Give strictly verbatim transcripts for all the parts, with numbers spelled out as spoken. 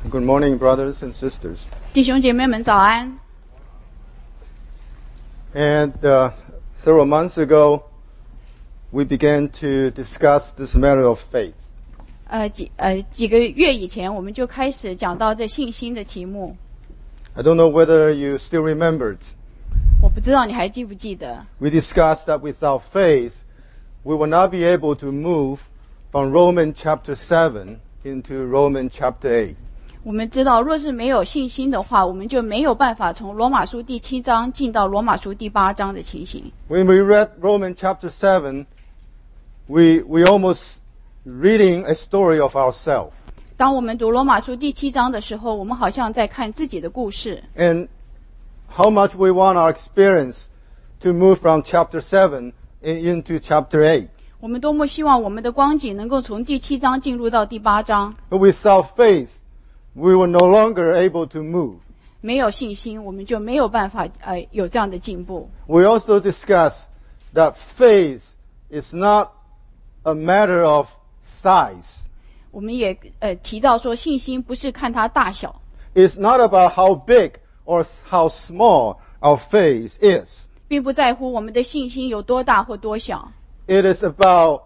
Good morning, brothers and sisters. 弟兄姐妹们早安。 And uh, several months ago, we began to discuss this matter of faith. 呃几呃几个月以前，我们就开始讲到这信心的题目。 I don't know whether you still remembered. 我不知道你还记不记得？ We discussed that without faith, we will not be able to move from Romans chapter seven into Romans chapter eight. 我们知道，若是没有信心的话，我们就没有办法从罗马书第七章进到罗马书第八章的情形。 When we read Romans chapter seven, we we almost reading a story of ourselves. 当我们读罗马书第七章的时候，我们好像在看自己的故事。 And how much we want our experience to move from chapter seven in- into chapter eight. 我们多么希望我们的光景能够从第七章进入到第八章。 But without faith, we were no longer able to move. 没有信心，我们就没有办法呃有这样的进步。 We also discussed that faith is not a matter of size. 我们也呃提到说，信心不是看它大小， It's not about how big or how small our faith is. 并不在乎我们的信心有多大或多小， It is about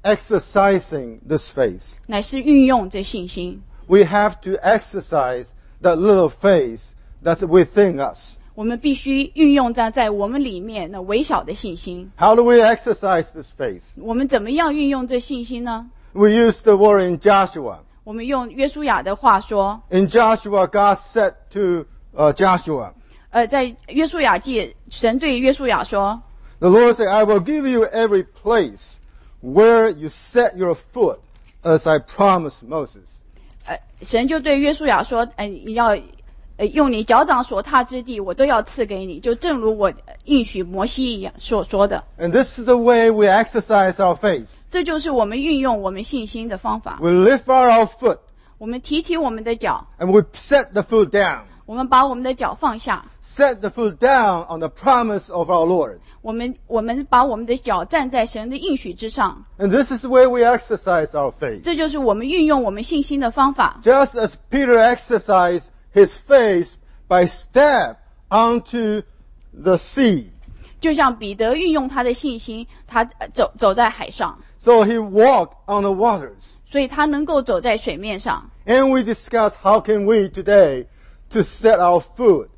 exercising this faith. 乃是运用这信心。 We have to exercise that little faith that's within us. 我们必须运用在在我们里面那微小的信心。 How do we exercise this faith? 我们怎么样运用这信心呢？ We use the word in Joshua. 我们用约书亚的话说， In Joshua, God said to uh, Joshua, 呃，在约书亚记，神对约书亚说， the Lord said, I will give you every place where you set your foot, as I promised Moses. 呃，神就对约书亚说，呃，你要，呃，用你脚掌所踏之地，我都要赐给你，就正如我应许摩西一样所说的。 And this is the way we exercise our faith. 这就是我们运用我们信心的方法。 We lift our, our foot 我们提起我们的脚， and we set the foot down. 我们把我们的脚放下， Set the foot down on the promise of our Lord. 我们我们把我们的脚站在神的应许之上。 And this is the way we exercise our faith. 这就是我们运用我们信心的方法。 Just as Peter exercised his faith by step onto the sea. 就像彼得运用他的信心，他呃走走在海上， So he walked on the waters. 所以他能够走在水面上。 And we discuss how can we today to set our foot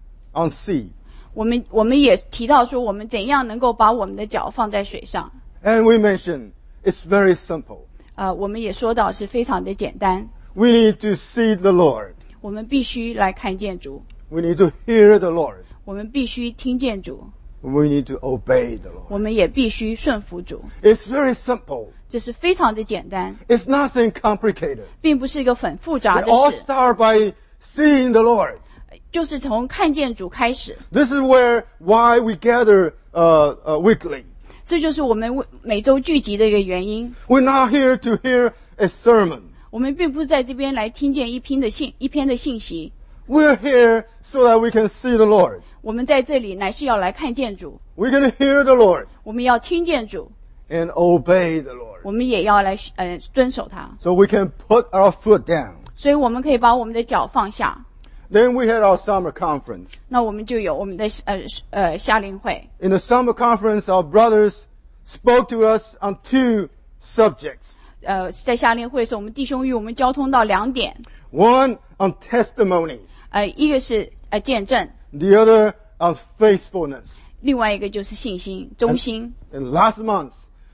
on sea. 我们我们也提到说，我们怎样能够把我们的脚放在水上。 And we mentioned it's very simple. 呃，我们也说到是非常的简单， We need to see the Lord. 我们必须来看见主， We need to hear the Lord. 我们必须听见主， We need to obey the Lord. 我们也必须顺服主。 It's very simple. 这是非常的简单， It's nothing complicated. 并不是一个很复杂 It 的 all 事， start by seeing the Lord. 就是从看见主开始。 This is where why we gather uh, uh, weekly. 这就是我们每周聚集的一个原因。 We're not here to hear a sermon. 我们并不是在这边来听见一篇的信一篇的信息， We're here so that we can see the Lord. 我们在这里乃是要来看见主， We're going to hear the Lord 我们要听见主， and obey the Lord. 我们也要来呃遵守他。 So we can put our foot down. 所以我们可以把我们的脚放下。 Then we had our summer conference. 那我们就有我们的呃呃夏令会。 In the summer conference, our brothers spoke to us on two subjects. 呃，在夏令会的时候，我们弟兄与我们交通到两点， One on testimony, 呃，一个是呃见证， the other on faithfulness. 另外一个就是信心、忠心。 And last month,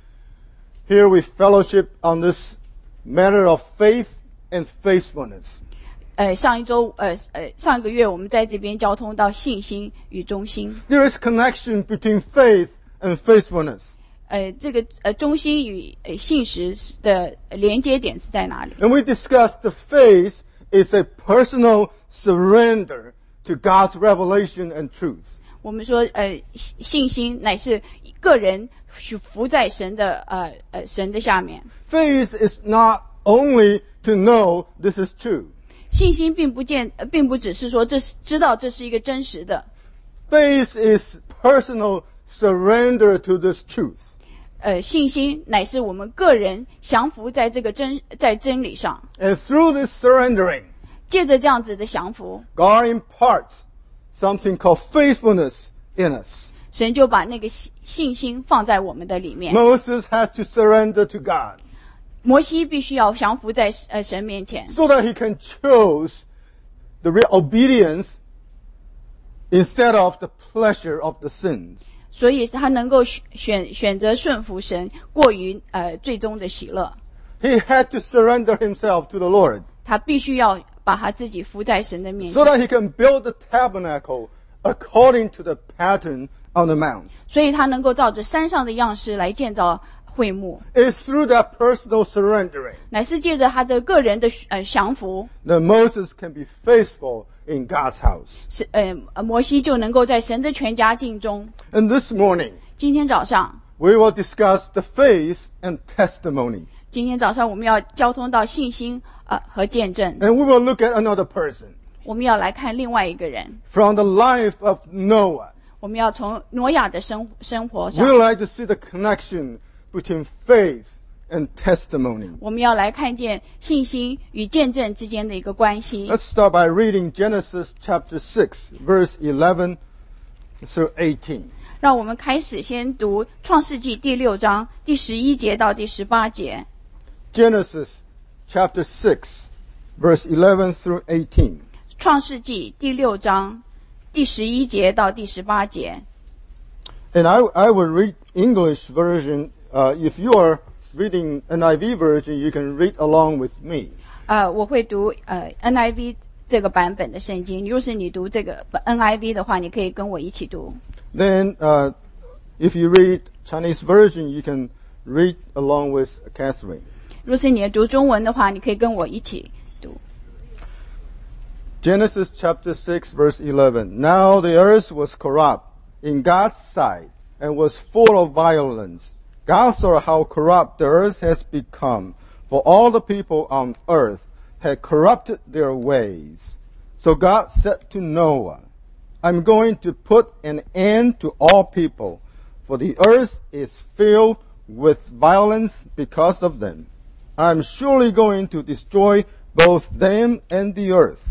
here we fellowship on this matter of faith and faithfulness. 呃，上一周呃呃上一个月我们在这边交通到信心与忠心。 There is connection between faith and faithfulness. 呃，这个呃忠心与呃信实的连接点是在哪里？ And we discussed the faith is a personal surrender to God's revelation and truth. 我们说呃信心乃是个人服在神的呃呃神的下面。 Faith is not only to know this is true. 信心并不见，呃并不只是说这是知道这是一个真实的。 Faith is personal surrender to this truth. 呃，信心乃是我们个人降服在这个真在真理上。 And through this surrendering, 借着这样子的降服， God imparts something called faithfulness in us. 神就把那个信信心放在我们的里面。 Moses had to surrender to God 摩西必须要降服在呃神面前， so that he can choose the real obedience instead of the pleasure of the sins. 所以他能够选选选择顺服神，过于呃最终的喜乐。 He had to surrender himself to the Lord 他必须要把他自己服在神的面 so 前， that he can build the tabernacle according to the pattern on the mount. 所以他能够照着山上的样式来建造会幕， It's through that personal surrendering 乃是借着他这个人的呃降服， that Moses can be faithful in God's house. 是呃呃摩西就能够在神的全家境中。 And this morning, 今天早上， we will discuss the faith and testimony. 今天早上我们要交通到信心呃和见证， And we will look at another person 我们要来看另外一个人， from the life of Noah. 我们要从挪亚的生生活 We 上， would like to see the connection between faith and testimony. 我们要来看见信心与见证之间的一个关系。 Let's start by reading Genesis chapter six, verse eleven through eighteen. 让我们开始先读创世纪第六章第十一节到第十八节。 Genesis chapter six, verse eleven through eighteen. 创世纪第六章第十一节到第十八节。 And I, I will read English version. Uh, if you are reading N I V version, you can read along with me. 呃，我会读呃 N I V 这个版本的圣经。如果是你读这个 N I V 的话，你可以跟我一起读。 Then, uh, if you read Chinese version, you can read along with Catherine. 如果是你读中文的话，你可以跟我一起读。 Genesis chapter six, verse eleven. Now the earth was corrupt in God's sight and was full of violence. God saw how corrupt the earth has become, for all the people on earth had corrupted their ways. So God said to Noah, I'm going to put an end to all people, for the earth is filled with violence because of them. I'm surely going to destroy both them and the earth.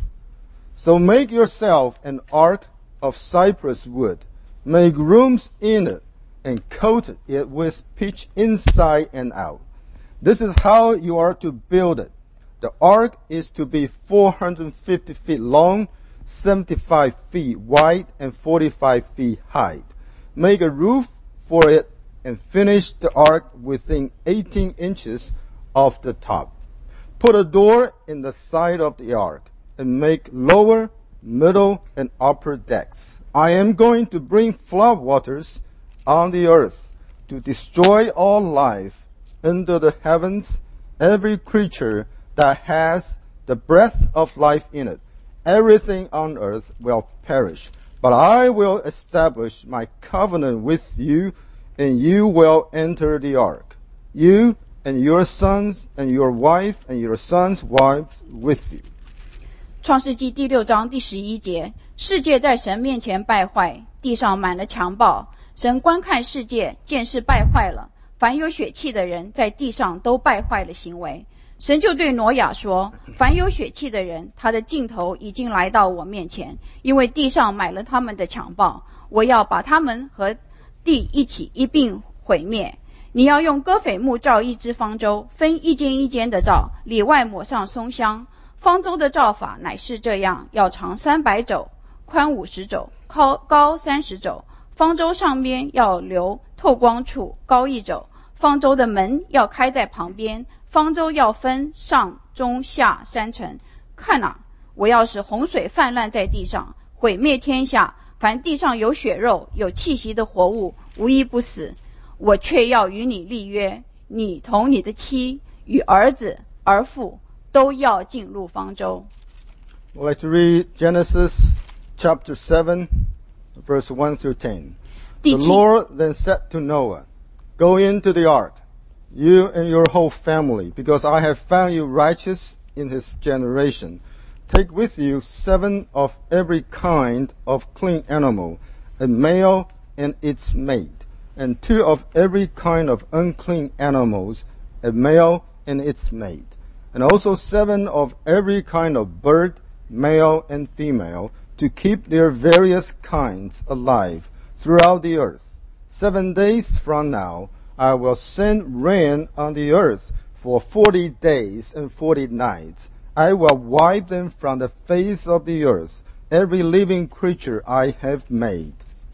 So make yourself an ark of cypress wood. Make rooms in it and coat it with pitch inside and out. This is how you are to build it. The ark is to be four hundred fifty feet long, seventy-five feet wide, and forty-five feet high. Make a roof for it and finish the ark within eighteen inches of the top. Put a door in the side of the ark and make lower, middle, and upper decks. I am going to bring flood waters on the earth to destroy all life under the heavens, every creature that has the breath of life in it. Everything on earth will perish, but I will establish my covenant with you, and you will enter the ark, you and your sons and your wife and your sons' wives with you. 创世纪第六章第十一节，世界在神面前败坏，地上满了强暴。神观看世界，见是败坏了，凡有血气的人在地上都败坏了行为。神就对挪亚说，凡有血气的人，他的尽头已经来到我面前，因为地上买了他们的强暴，我要把他们和地一起一并毁灭。你要用戈斐木造一只方舟，分一间一间的造，里外抹上松香。方舟的造法乃是这样，要长三百肘，宽五十肘，高高三十肘。方舟上边要留透光处，高一肘。方舟的门要开在旁边。方舟要分上中下三层。看哪、啊，我要使洪水泛滥在地上，毁灭天下。凡地上有血肉、有气息的活物，无一不死。我却要与你立约，你同你的妻与儿子、儿妇都要进入方舟。 I'd like to read Genesis chapter seven, verse one through ten. The Lord then said to Noah, Go into the ark, you and your whole family, because I have found you righteous in this generation. Take with you seven of every kind of clean animal, a male and its mate, and two of every kind of unclean animals, a male and its mate, and also seven of every kind of bird male and female, to keep their various kinds alive throughout the earth. Seven days from now, I will send rain on the earth for forty days and forty nights. I will wipe them from the face of the earth, every living creature I have made.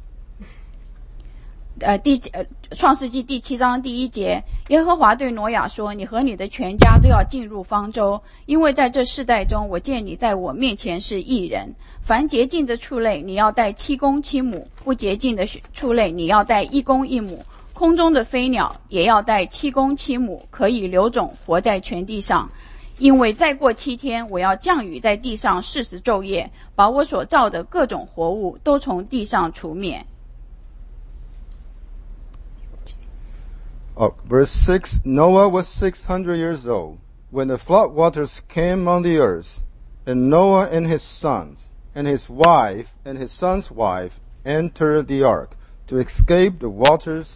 呃，第呃，创世纪第七章第一节，耶和华对挪亚说：“你和你的全家都要进入方舟，因为在这世代中，我见你在我面前是义人。凡洁净的畜类，你要带七公七母；不洁净的畜类，你要带一公一母。空中的飞鸟也要带七公七母，可以留种，活在全地上。因为再过七天，我要降雨在地上四十昼夜，把我所造的各种活物都从地上除灭。” Oh, verse six, Noah was six hundred years old when the flood waters came on the earth, and Noah and his sons, and his wife, and his son's wife entered the ark to escape the waters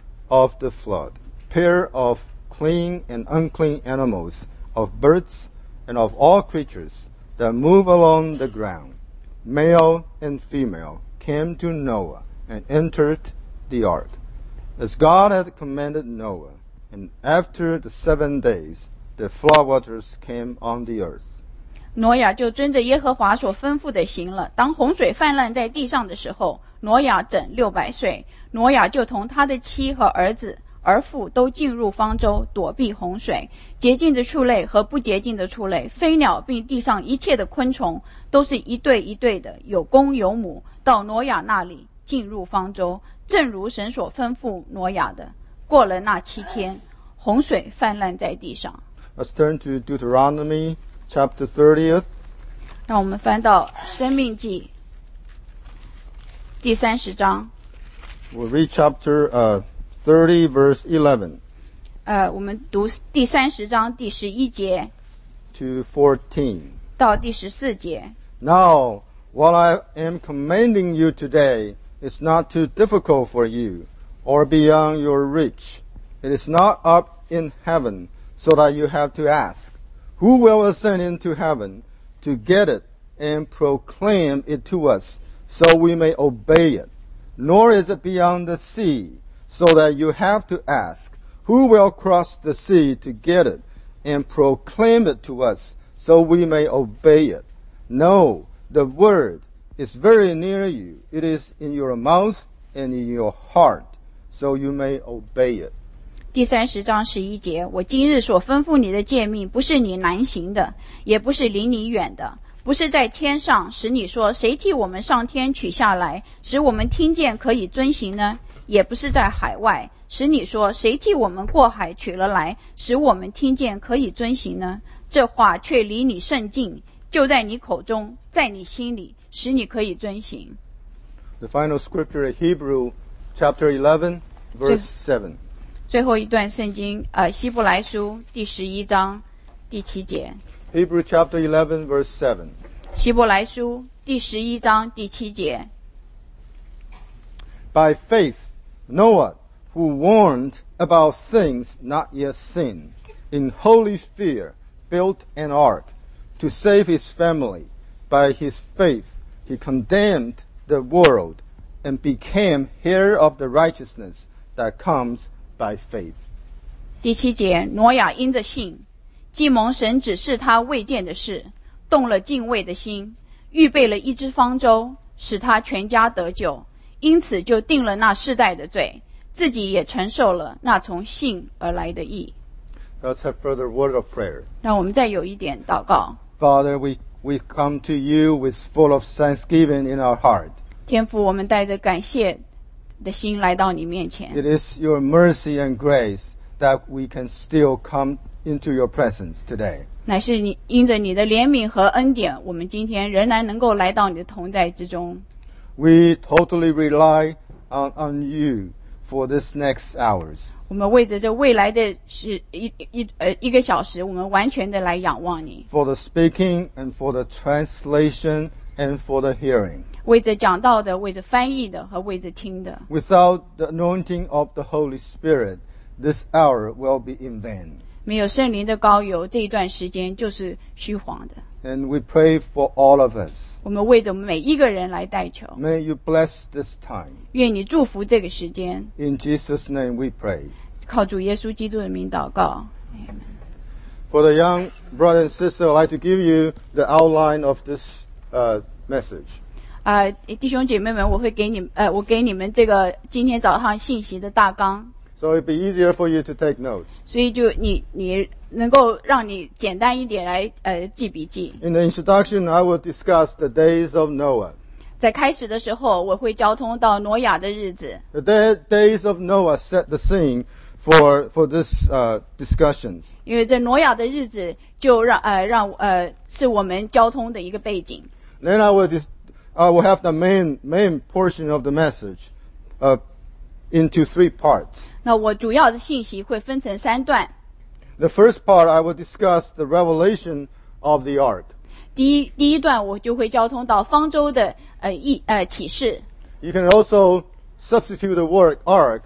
of the flood. Pair of clean and unclean animals, of birds, and of all creatures that move along the ground, male and female, came to Noah and entered the ark, as God had commanded Noah. And after the seven days, the flood waters came on the earth. 挪亚就遵着耶和华所吩咐的行了。当洪水泛滥在地上的时候，挪亚整六百岁。挪亚就同他的妻和儿子、儿妇都进入方舟，躲避洪水。洁净的畜类和不洁净的畜类，飞鸟并地上一切的昆虫，都是一对一对的，有公有母，到挪亚那里进入方舟，正如神所吩咐挪亚的。过了那七天，洪水泛滥在地上。 Let's turn to Deuteronomy chapter thirtieth. 让我们翻到申命记第三十章。 We'll read chapter uh, thirty, verse eleven. 呃，我们读第三十章第十一节 to fourteen. 到第十四节。 Now, what I am commanding you today is not too difficult for you, or beyond your reach. It is not up in heaven, so that you have to ask, who will ascend into heaven to get it and proclaim it to us, so we may obey it? Nor is it beyond the sea, so that you have to ask, who will cross the sea to get it and proclaim it to us, so we may obey it? No, the word is very near you. It is in your mouth and in your heart, so you may obey it. 第三十章十一节，我今日所吩咐你的诫命，不是你难行的，也不是离你远的，不是在天上，使你说谁替我们上天取下来，使我们听见可以遵行呢？也不是在海外，使你说谁替我们过海取了来，使我们听见可以遵行呢？这话却离你甚近，就在你口中，在你心里，使你可以遵行。 The final scripture is Hebrew chapter eleven, verse seven. 最后一段圣经，呃，希伯来书第十一章第七节。 Hebrew chapter eleven, verse seven. 希伯来书第十一章第七节。 By faith, Noah, who warned about things not yet seen, in holy fear built an ark to save his family. By his faith, he condemned the world and became heir of the righteousness that comes by faith. 第七节，挪亚因着信，既蒙神指示他未见的事，动了敬畏的心，预备了一只方舟，使他全家得救，因此就定了那世代的罪，自己也承受了那从信而来的义。 Let's have further word of prayer. 让我们再有一点祷告。 Father, we, we come to you with full of thanksgiving in our heart. 天父，我们带着感谢的心来到你面前。 It is your mercy and grace that we can still come into your presence today. 乃是你因着你的怜悯和恩典，我们今天仍然能够来到你的同在之中。 We totally rely on, on you for this next hours. 我们为着这未来的是一一呃一个小时，我们完全的来仰望你。 For the speaking and for the translation and for the hearing. 为着讲道的，为着翻译的和为着听的。 Without the anointing of the Holy Spirit, this hour will be in vain. 没有圣灵的膏油，这一段时间就是虚晃的。 And we pray for all of us. 我们为着我们每一个人来代求。 May you bless this time. 愿你祝福这个时间。 In Jesus' name we pray. 靠主耶稣基督的名祷告。 For the young brother and sister, I'd like to give you the outline of this uh, message. 啊、弟兄姐妹们，我会给你呃，我给你们这个今天早上信息的大纲。 So it'd be easier for you to take notes. 所以就你你能够让你简单一点来呃记笔记。 In the introduction, I will discuss the days of Noah. 在开始的时候，我会交通到挪亚的日子。 The day, days of Noah set the scene for for this uh, discussion. 因为这挪亚的日子就让呃让呃是我们交通的一个背景。 Then I will dis- I will have the main main portion of the message uh, into three parts. 那我主要的信息会分成三段。 The first part, I will discuss the revelation of the ark. 第一第一段我就会交通到方舟的呃意呃启示。 You can also substitute the word ark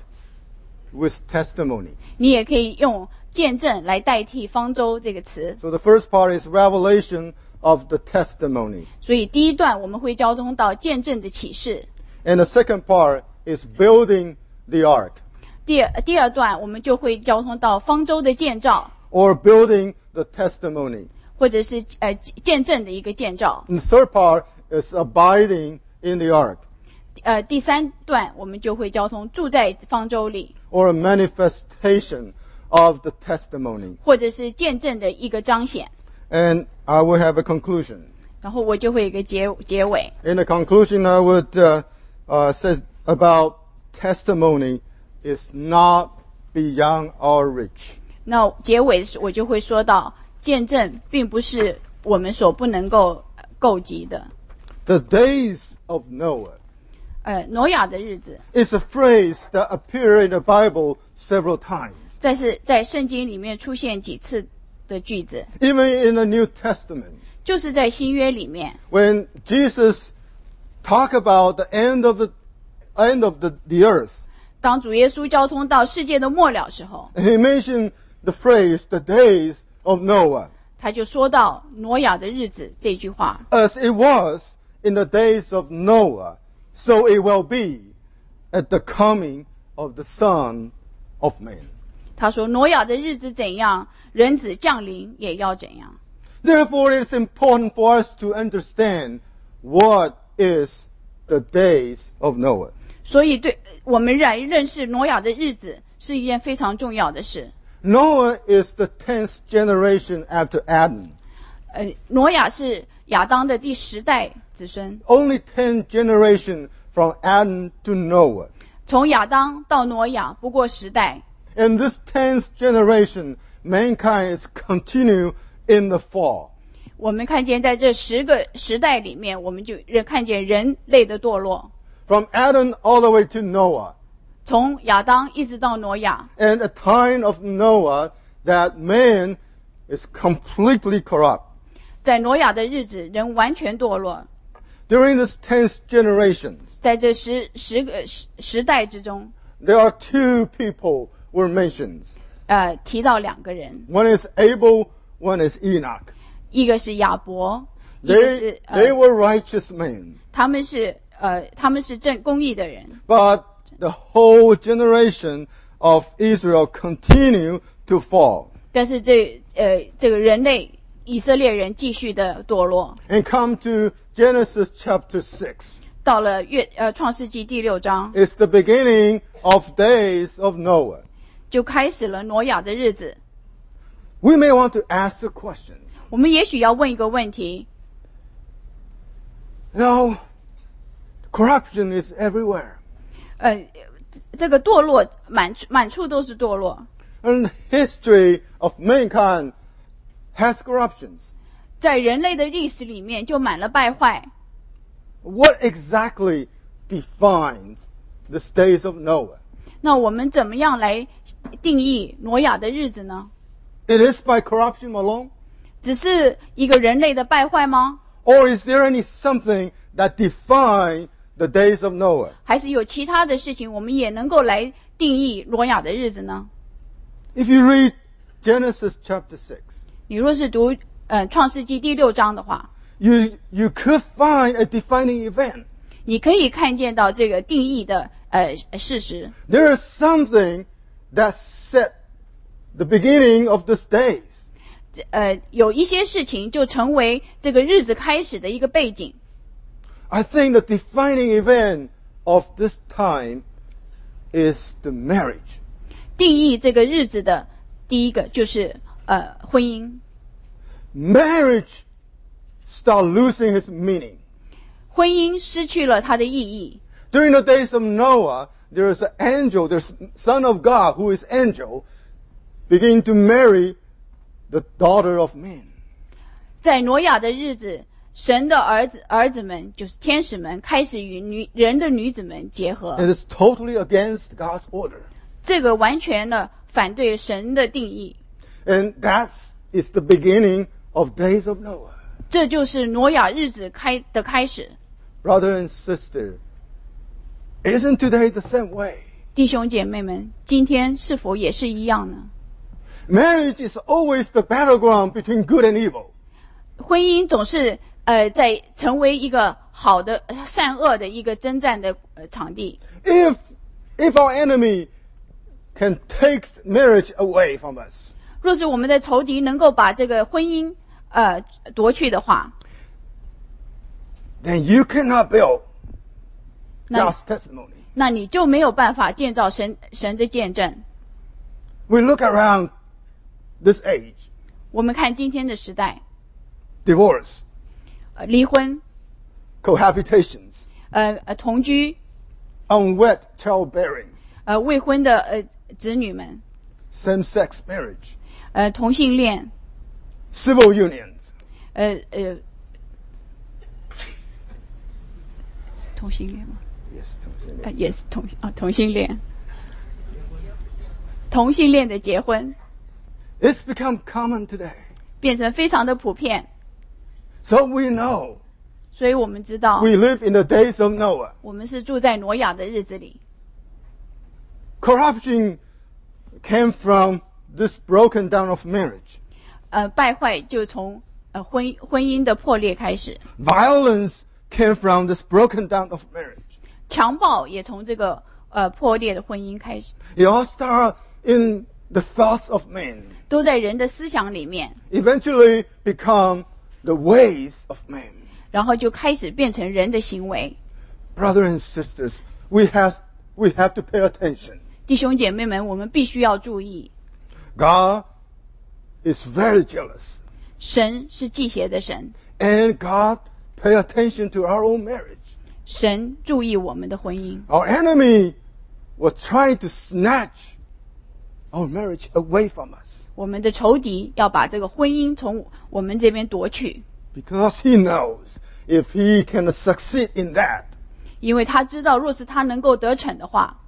with testimony. 你也可以用见证来代替方舟这个词。 So the first part is revelation of the testimony. 所以第一段我们会交通到见证的启示。 And the second part is building the ark 第二第二段我们就会交通到方舟的建造， or building the testimony. 或者是呃见证的一个建造。 And the third part is abiding in the ark 呃，第三段我们就会交通住在方舟里， or a manifestation of the testimony. 或者是见证的一个彰显。 And I will have a conclusion. 然后我就会有一个结结尾。 In the conclusion, I would uh, uh, say about testimony is not beyond our reach. 那结尾时我就会说到，见证并不是我们所不能够呃够及的。 The days of Noah 呃，挪亚的日子， is a phrase that appears in the Bible several times. 在是在圣经里面出现几次的句子， Even in the New Testament, 就是在新约里面， when Jesus talk about the end of the end of the, the earth, 当主耶稣交通到世界的末了时候， and he mentioned the phrase "the days of Noah," 他就说到挪亚的日子这句话。 as it was in the days of Noah, so it will be at the coming of the Son of Man. 他说挪亚的日子怎样，人子降临也要怎样。 Therefore, it is important for us to understand what is the days of Noah. 所以对我们来认识挪亚的日子是一件非常重要的事。 Noah is the tenth generation after Adam. 呃，挪亚是亚当的第十代子孙， Only ten generations from Adam to Noah. 从亚当到挪亚不过十代。 In this tenth generation, mankind is continue in the fall. 我们看见在这十个时代里面，我们就看见人类的堕落， From Adam all the way to Noah. 从亚当一直到挪亚。 And a time of Noah that man is completely corrupt. 在挪亚的日子，人完全堕落。 During this tenth generation, 在这十十个时时代之中， there are two people were mentioned. 呃，提到两个人， One is Abel, one is Enoch. 一个是亚伯，一个 They, 是 they 呃， were righteous men. 他们是呃，他们是正公义的人。 But the whole generation of Israel continue to fall. 但是这呃，这个人类以色列人继续的堕落， And come to Genesis chapter six. 到了约呃创世纪第六章， It's the beginning of days of Noah. 就开始了挪亚的日子。 We may want to ask the questions. 我们也许要问一个问题： Now, corruption is everywhere. 呃，这个堕落满满处都是堕落， And history of mankind has corruptions. 在人类的历史里面就满了败坏。 What exactly defines the days of Noah? 那我们怎么样来定义挪亚的日子呢？ It is by corruption alone? 只是一个人类的败坏吗？ Or is there any something that defines the days of Noah? 还是有其他的事情我们也能够来定义挪亚的日子呢？ If you read Genesis chapter six, 你若是读呃创世纪第六章的话， you, you could find a defining event. 你可以看见到这个定义的呃事实。 There is something that set the beginning of these days. 呃，有一些事情就成为这个日子开始的一个背景。 I think the defining event of this time is the marriage. 定义这个日子的第一个就是呃婚姻。 Marriage start losing its meaning. 婚姻失去了它的意义。 During the days of Noah, there is an angel, there's son of God who is angel, begin to marry the daughter of men. 在挪亚的日子，神的儿子儿子们就是天使们开始与女人的女子们结合， And it's totally against God's order. 这个完全的反对神的定义。 And that is the beginning of days of Noah. 这就是挪亚日子开的开始。 Brother and sister, isn't today the same way? 弟兄姐妹们，今天是否也是一样呢？ Marriage is always the battleground between good and evil. 婚姻总是呃在成为一个好的善恶的一个征战的呃场地。 If, if our enemy can take marriage away from us, 若是我们的仇敌能够把这个婚姻呃夺去的话， then you cannot build 那 God's testimony. 那你就没有办法建造神神的见证。 We look around this age, 我们看今天的时代， divorce, 呃，离婚， cohabitations, 呃呃，同居， unwed childbearing, 呃，未婚的呃子女们， same-sex marriage, 呃，同性恋， civil unions. 呃呃，是同性恋吗？ Yes, 呃，也是同啊同性恋，同性恋的结婚 it's become common today. 变成非常的普遍， So we know 所以我们知道 we live in the days of Noah. 我们是住在挪亚的日子里。 Corruption came from this broken down of marriage. 呃，败坏就从呃婚婚姻的破裂开始， Violence came from this broken down of marriage. 强暴也从这个呃破裂的婚姻开始， It all started in the thoughts of men, 都在人的思想里面， eventually become the ways of men. 然后就开始变成人的行为。 Brothers and sisters, we have, we have to pay attention. 弟兄姐妹们，我们必须要注意， God is very jealous. 神是忌邪的神， And God pay attention to our own marriage. 神注意我们的婚姻。 Our enemy will try to snatch our marriage away from us 我们的仇敌要把这个婚姻从我们这边夺去， because he knows if he can succeed in that, 因为他知道，若是他能够得逞的话，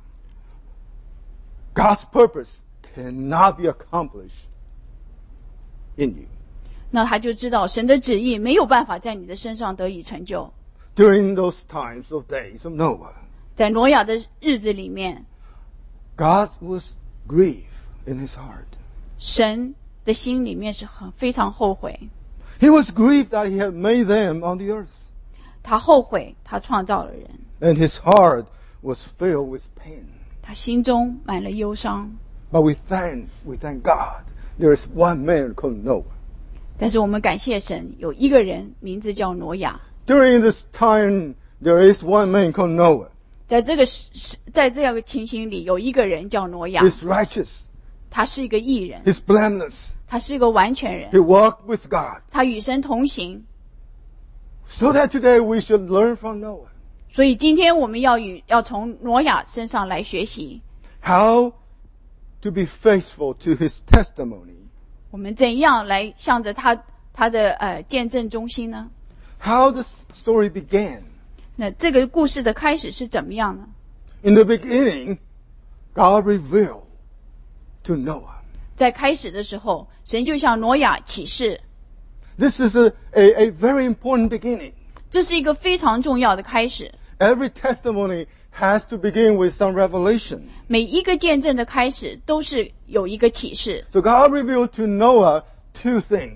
God's purpose cannot be accomplished in you. 那他就知道神的旨意没有办法在你的身上得以成就。 During those times of days of Noah, 在挪亚的日子里面， God was grieved in his heart. 神的心里面是很非常后悔， He was grieved that he had made them on the earth. 他后悔他创造了人， And his heart was filled with pain. 他心中满了忧伤。 But we thank, we thank God there is one man called Noah. 但是我们感谢神，有一个人名字叫挪亚。 During this time, there is one man called Noah. 在这个时，在这样的情形里，有一个人叫挪亚， He's righteous. 他是一个义人， He's blameless. 他是一个完全人， He walked with God. 他与神同行。 So that today we should learn from Noah 所以今天我们要与要从挪亚身上来学习， how to be faithful to his testimony. 我们怎样来向着他他的呃见证中心呢？ How this story began. 那这个故事的开始是怎么样呢？ In the beginning, God revealed to Noah. 在开始的时候，神就向挪亚启示， This is a, a, a very important beginning. 这是一个非常重要的开始。 Every testimony has to begin with some revelation. 每一个见证的开始都是有一个启示。 So God revealed to Noah two things.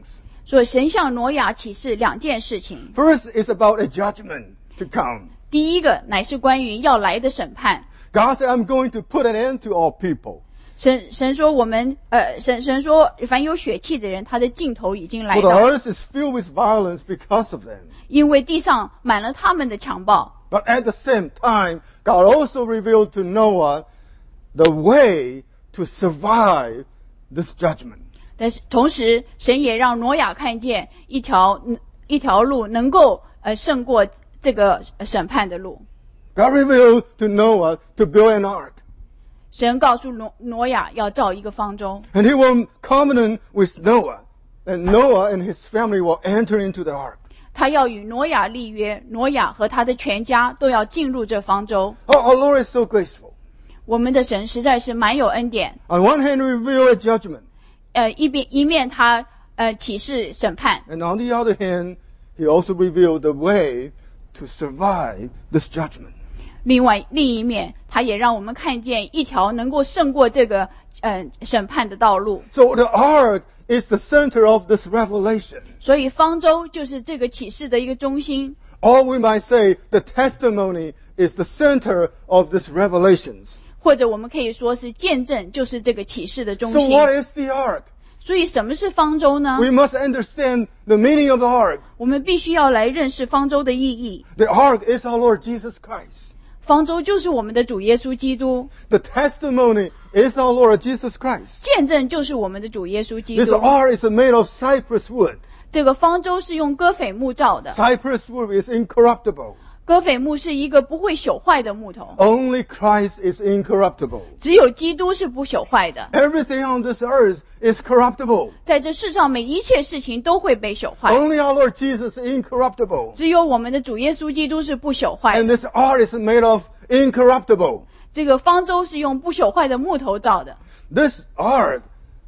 所以神向挪亚启示两件事情。 First is about a judgment to come. 第一个乃是关于要来的审判。 God said, I'm going to put an end to all people. 神神说我们呃神神说凡有血气的人，他的尽头已经来 For the 到， earth is filled with violence because of them. 因为地上满了他们的强暴。 But at the same time, God also revealed to Noah the way to survive this judgment. 但是同时，神也让挪亚看见一条嗯一条路能够呃胜过这个审判的路。 God revealed to Noah to build an ark. 神告诉挪挪亚要造一个方舟， And he will covenant with Noah. And Noah and his family will enter into the ark. 他要与挪亚立约，挪亚和他的全家都要进入这方舟。 Oh, our Lord is so graceful. 我们的神实在是蛮有恩典。 On one hand, he revealed a judgment. 呃，一边一面他呃启示审判， And on the other hand, he also revealed the way to survive this judgment. 另外另一面，他也让我们看见一条能够胜过这个呃审判的道路。 So the ark is the center of this revelation. 所以方舟就是这个启示的一个中心。 Or we might say the testimony is the center of this revelations. 或者我们可以说是见证，就是这个启示的中 So 心。 what is the ark? 所以什么是方舟呢？ We must understand the meaning of the ark. 我们必须要来认识方舟的意义。 The ark is our Lord Jesus Christ. 方舟就是我们的主耶稣基督， The testimony is our Lord Jesus Christ. 见证就是我们的主耶稣基 This 督。 ark is made of cypress wood. 这个方舟是用戈斐木造的， Cypress wood is incorruptible. 戈斐木是一个不会朽坏的木头， Only Christ is incorruptible. 只有基督是不朽坏的。 Everything on this earth is corruptible. 在这世上，每一切事情都会被朽坏， Only our Lord Jesus is incorruptible. 只有我们的主耶稣基督是不朽坏 And 的。 this ark is made of incorruptible. 这个方舟是用不朽坏的木头造的。 This ark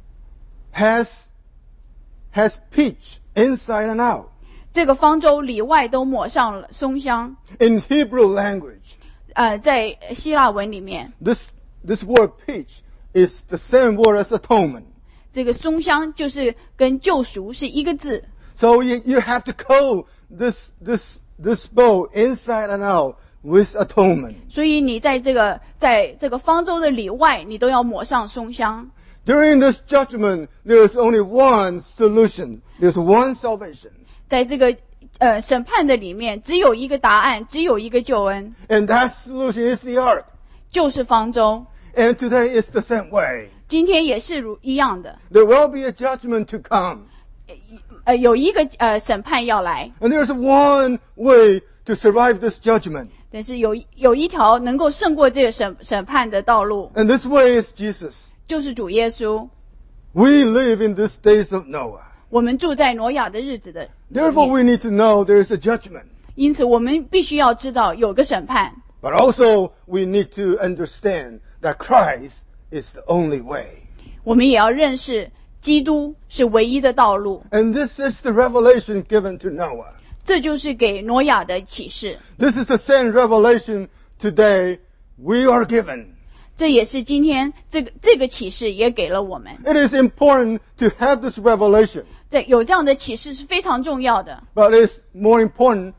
has, has pitch inside and out. 这个方舟里外都抹上了松香。 In Hebrew language, 呃，在希腊文里面， this, this word pitch is the same word as atonement. 这个松香就是跟救赎是一个字。 So you, you have to coat this, this, this bowl inside and out with atonement. 所以你在这个在这个方舟的里外，你都要抹上松香。 During this judgment, there is only one solution. There's one salvation. 在这个呃审判的里面，只有一个答案，只有一个救恩， And that solution is the ark. 就是方舟。 And today it's the same way. 今天也是如一样的， There will be a judgment to come. 呃，有一个呃审判要来， And there's one way to survive this judgment. 但是有有一条能够胜过这个审审判的道路， And this way is Jesus. 就是主耶稣。 We live in these days of Noah. 我们住在挪亚的日子的里 Therefore, 面， we need to know there is a judgment. 因此我们必须要知道有个审判， But also, we need to understand that Christ is the only way. 我们也要认识基督是唯一的道路。 And this is the revelation given to Noah. 这就是给挪亚的启示， This is the same revelation today we are given. 这也是今天这个这个启示也给了我们。 It is important to have this revelation, 对，有这样的启示是非常重要的， but it's more important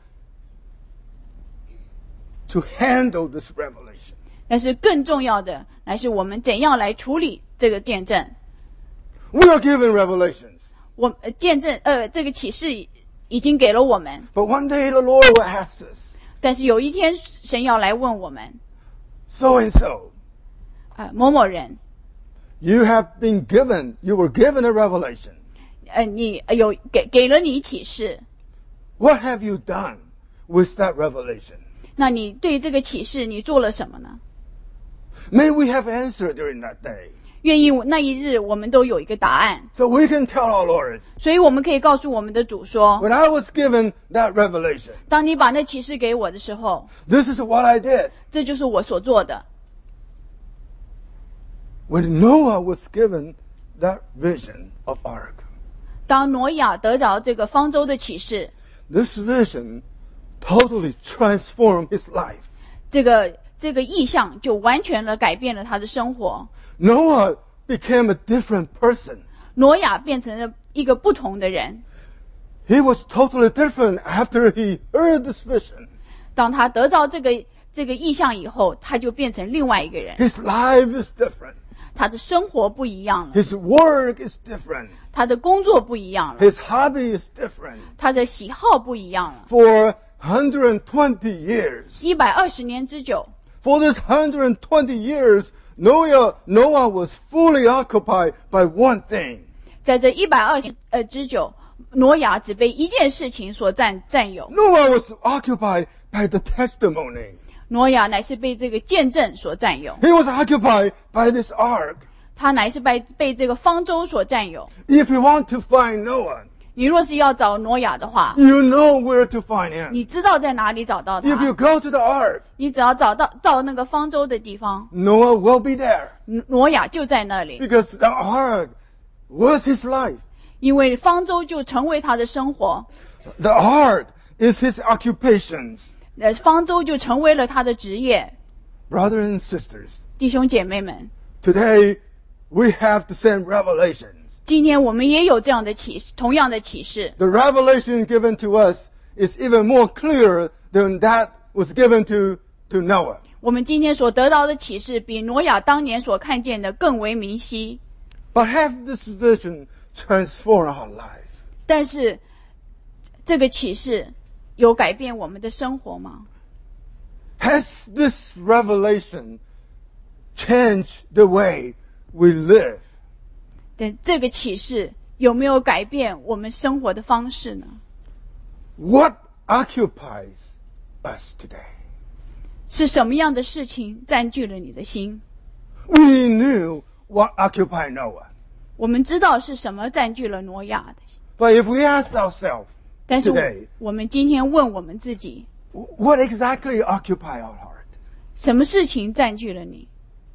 to handle this revelation. 但是更重要的乃是我们怎样来处理这个见证。 We are given revelations, 我呃见证呃这个启示已经给了我们， but one day the Lord will ask us, 但是有一天神要来问我们， so and so, 呃某某人， you have been given, you were given a revelation. 呃你呃有给给了你启示， What have you done with that revelation? 那你对这个启示你做了什么呢？ May we have answer during that day, 愿意那一日我们都有一个答案， so we can tell our Lord, 所以我们可以告诉我们的主说， when I was given that revelation, 当你把那启示给我的时候， this is what I did. 这就是我所做的。 When Noah was given that vision of ark, 当挪亚得着这个方舟的启示， this vision totally transformed his life. 这个这个意象就完全的改变了他的生活。 Noah became a different person. 挪亚变成了一个不同的人。 He was totally different after he heard this vision. 当他得到这个这个意象以后，他就变成另外一个人。 His life is different. 他的生活不一样了， His work is different. 他的工作不一样了， His hobby is different. 他的喜好不一样了。 For one hundred twenty years, 一百二十年之久， for this one hundred twenty years, Noah, Noah was fully occupied by one thing. 在这一百二十呃之久，挪亚只被一件事情所占占有。 Noah was occupied by the testimony. 挪亚乃是被这个见证所占有， He was occupied by this ark. 他乃是被被这个方舟所占有。 If you want to find Noah, 你若是要找挪亚的话， you know where to find him. 你知道在哪里找到 If you 他。 go to the ark, 你只要找到到那个方舟的地方， Noah will be there. 挪亚就在那里， Because the ark was his life. 因为方舟就成为他的生活， The ark is his occupations. 呃，方舟就成为了他的职业。 Brothers and sisters, 弟兄姐妹们， today we have the same revelations. 今天我们也有这样的启示，同样的启示。 The revelation given to us is even more clear than that was given to, to Noah. 我们今天所得到的启示，比挪亚当年所看见的更为明晰。 But have this vision transform our life? 但是，这个启示有改变我们的生活吗？ Has this revelation changed the way we live? 但这个启示有没有改变我们生活的方式呢？ What occupies us today? 是什么样的事情占据了你的心？ We knew what occupied Noah. 我们知道是什么占据了挪亚的， But if we ask ourselves 但是 today, 我们今天问我们自己， what exactly occupies our heart? 什么事情占据了你？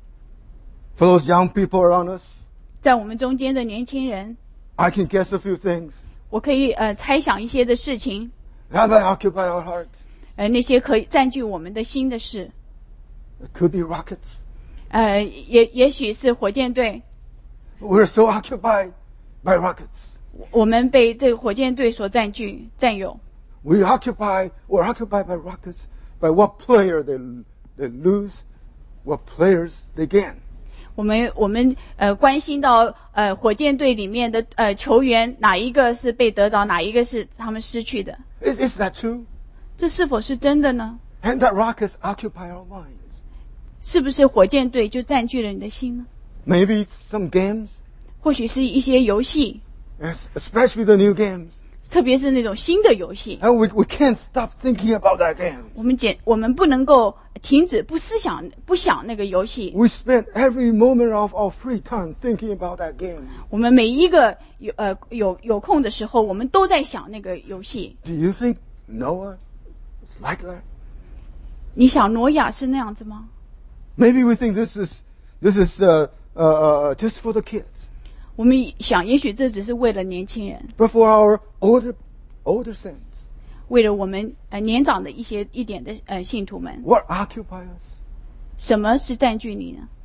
For those young people around us, 在我们中间的年轻人， I can guess a few things. 我可以呃猜想一些的事情， Have they occupied our heart? 呃那些可以占据我们的心的事， It could be rockets. 呃也也许是火箭队， We're so occupied by rockets. 我们被这个火箭队所占据占有。 We occupy, we're occupied by rockets, by what player they, they lose, what players they gain. 我们我们呃关心到呃火箭队里面的呃球员哪一个是被得着，哪一个是他们失去的？ Is, is that true? 这是否是真的呢？ And that rockets occupy our minds. 是不是火箭队就占据了你的心呢？ Maybe it's some games, 或许是一些游戏， es- especially the new games. 特别是那种新的游戏， And we, we can't stop thinking about that game. 我们简我们不能够停止不思想不想那个游戏。 We spend every moment of our free time thinking about that game. 我们每一个有呃有有空的时候，我们都在想那个游戏。 Do you think Noah is like that? 你想挪亚是那样子吗？ Maybe we think this is, this is uh, uh, uh, just for the kids. 我们想，也许这只是为了年轻人， But for our older, older saints, 为了我们呃年长的一些一点的呃信徒们， what occupy us? 什么是占据你呢？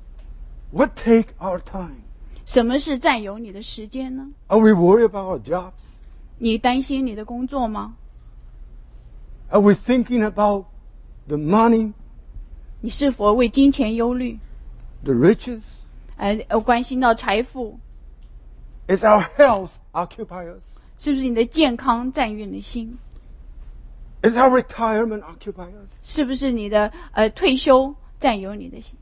What take our time? 什么是占有你的时间呢？ Are we worried about our jobs? 你担心你的工作吗？ Are we thinking about the money, 你是否为金钱忧虑？ the riches? 呃，呃关心到财富， Is our health occupy us? 是不是你的健康占据你的心？ Is our retirement occupy us? 是不是你的呃退休占有你的心？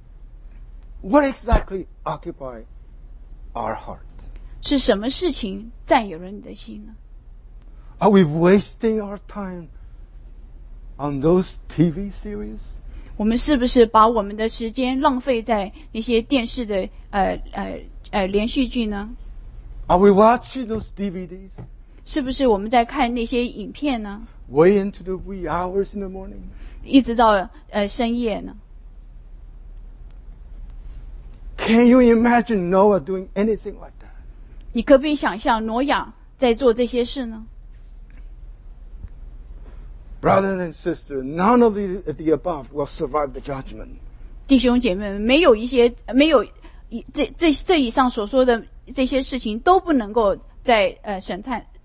What exactly occupy our heart? 是什么事情占有了你的心呢？ Are we wasting our time on those T V series? 我们是不是把我们的时间浪费在那些电视的呃呃呃连续剧呢？ Are we watching those D V Ds 是不是我们在看那些影片呢？ way into the wee hours in the morning? 一直到呃深夜呢？ Can you imagine Noah doing anything like that? 你可不可以想象挪亚在做这些事呢？ Brothers and sisters, none of the, the above will survive the judgment. 弟兄姐妹们，没有一些没有一这这这以上所说的这些事情都不能够在呃审判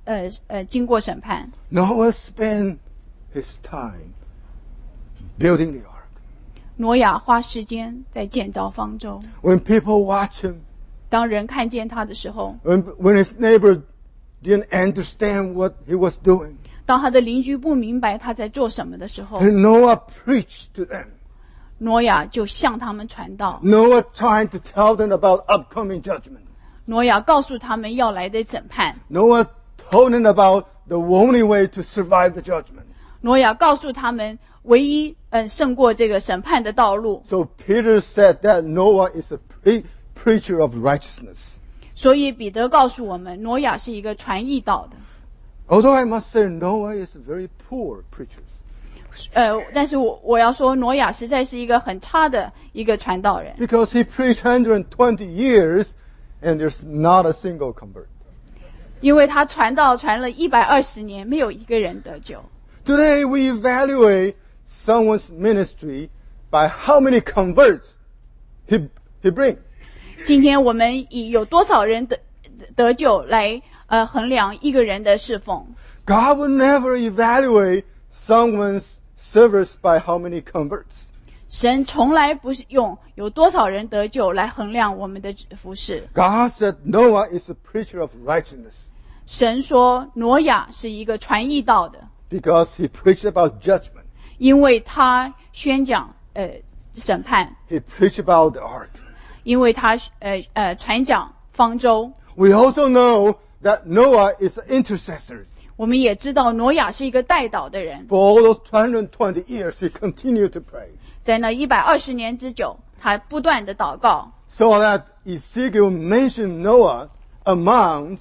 呃呃经过审判。 Noah spent his time building the ark. 挪亚花时间在建造方舟。 When people watch him, 当人看见他的时候， when, when his neighbor didn't understand what he was doing, 当他的邻居不明白他在做什么的时候， and Noah preached to them. 挪亚就向他们传道。 Noah trying to tell them about upcoming judgment. 挪亚告诉他们要来的审判。 Noah told them about the only way to survive the judgment. 挪亚告诉他们唯一嗯胜过这个审判的道路。 So Peter said that Noah is a pre- preacher of righteousness. 所以彼得告诉我们，挪亚是一个传义道的。 Although I must say Noah is a very poor preacher. 呃，但是我我要说，挪亚实在是一个很差的一个传道人， Because he preached one hundred twenty years and there's not a single convert. 因为他传道传了一百二十年，没有一个人得救。 Today we evaluate someone's ministry by how many converts he, he brings. 今天我们以有多少人得得救来呃衡量一个人的侍奉。 God will never evaluate someone's service by how many converts. 神从来不是用有多少人得救来衡量我们的服事。 God said Noah is a preacher of righteousness 神说挪亚是一个传义道的， because he preached about judgment. 因为他宣讲呃审判， He preached about the ark. 因为他呃呃传讲方舟。 We also know that Noah is an intercessor. 我们也知道挪亚是一个代祷的人， For all those two hundred twenty years, he continued to pray. 在那一百二十年之久，他不断的祷告。 So that Ezekiel mentioned Noah amongst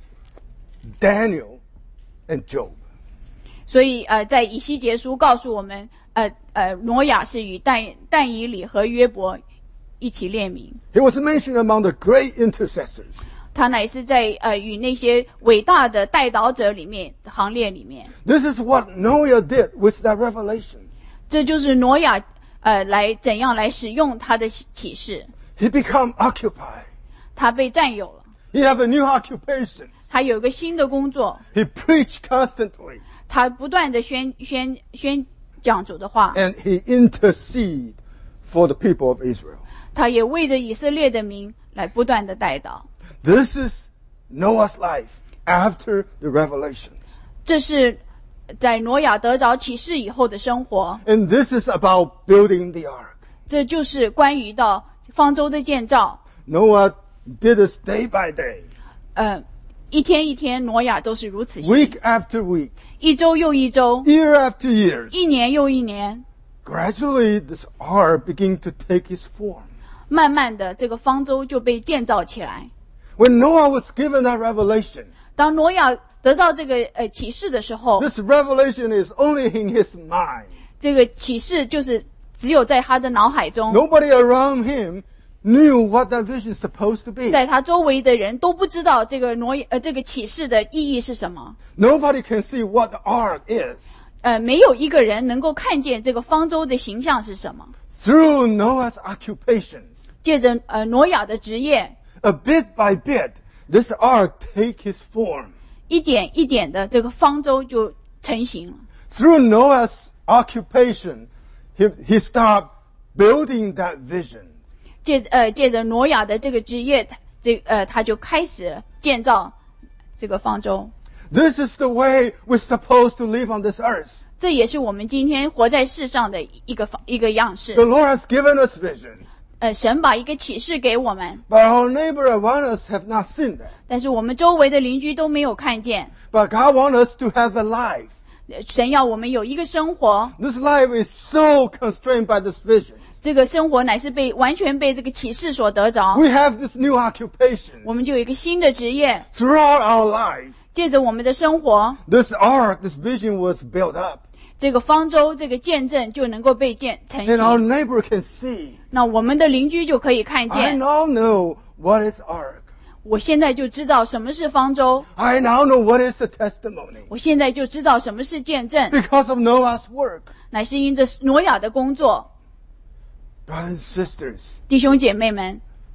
Daniel and Job. 所以呃，在以西结书告诉我们，呃呃，挪亚是与但但以理和约伯一起列名， He was mentioned among the great intercessors. 他乃是在呃与那些伟大的代祷者里面行列里面。 This is what Noah did with that revelation. 这就是挪亚呃来怎样来使用他的启示， He became occupied. 他被占有了， He have a new occupation. 他有一个新的工作， He preached constantly. 他不断的宣宣宣讲主的话， And he interceded for the people of Israel. 他也为着以色列的名来不断的代祷。 This is Noah's life after the revelations. 这是在挪亚得着启示以后的生活， And this is about building the ark. 这就是关于到方舟的建造。 Noah did this day by day, 呃，一天一天，挪亚都是如此行， week after week, 一周又一周， year after year. 一年又一年， Gradually, this ark began to take its form. 慢慢的，这个方舟就被建造起来。 When Noah was given that revelation, 当挪亚得到这个呃启示的时候， this revelation is only in his mind. 这个启示就是只有在他的脑海中， Nobody around him knew what that vision is supposed to be. 在他周围的人都不知道这个挪呃这个启示的意义是什么。 Nobody can see what the ark is. 呃，没有一个人能够看见这个方舟的形象是什么。 Through Noah's occupations, 借着呃挪亚的职业， a bit by bit, this ark take its form. 一点一点的这个方舟就成型了。 Through Noah's occupation, he, he started building that vision. 借呃借着挪亚的这个职业，这呃他就开始建造这个方舟。 This is the way we're supposed to live on this earth. 这也是我们今天活在世上的一个方一个样式 The。Lord has given us visions, 呃，神把一个启示给我们， but our neighbor around us have not seen that. 但是我们周围的邻居都没有看见。 But God wants us to have a life. 呃神要我们有一个生活， This life is so constrained by this vision. 这个生活乃是被完全被这个启示所得着。 We have this new occupation. 我们就有一个新的职业， Throughout our life, 借着我们的生活， this ark, this vision was built up. 这个方舟这个见证就能够被建成 And our 型。 neighbor can see. 那我们的邻居就可以看 I 见。 now know what is ark. 我现在就知道什么是方舟， I now know what is a testimony. 我现在就知道什么是见证， Because of Noah's work. 乃是因着挪亚的工作。 Brothers and sisters, 弟兄姐妹们，